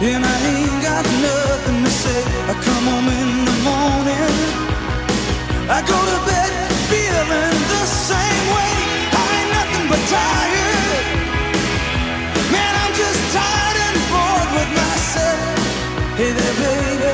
and I ain't got nothing to say. I come home in the morning, I go to bed feeling the same way. I ain't nothing but tired. Man, I'm just tired and bored with myself. Hey there, baby,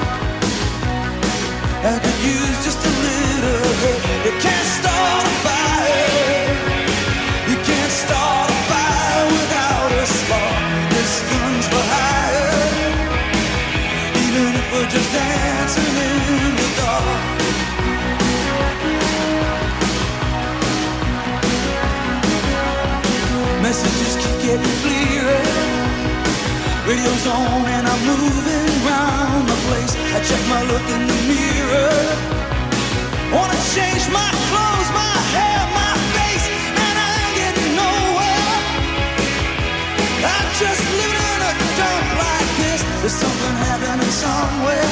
I could use just a little help. You can't start a fire. You can't start a fire without a spark. This gun's for hire, even if we're just dancing in the dark. Messages keep getting clearer. Radio's on and I'm moving round the place. I check my look in the mirror. Wanna change my clothes, my hair, my face, and I ain't getting nowhere. I'm just living in a dump like this. There's something happening somewhere.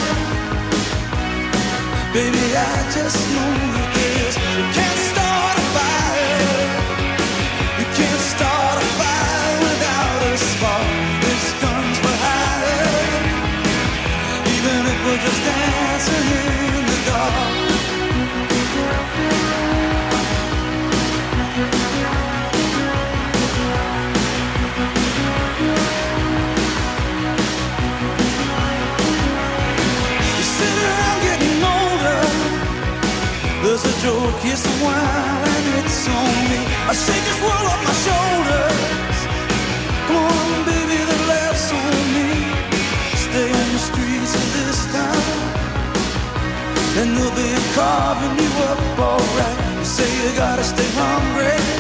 Baby, I just know this. You can't start a fire. You can't start a fire without a spark. This gun's for hire, even if we're just dancing in the dark. You sit around getting older. There's a joke, here's some wine, and it's on me. I shake this world off my shoulders. Come on, baby, the laugh's on me. Stay on the streets of this town, and they'll be carving you up alright. You say you gotta stay hungry,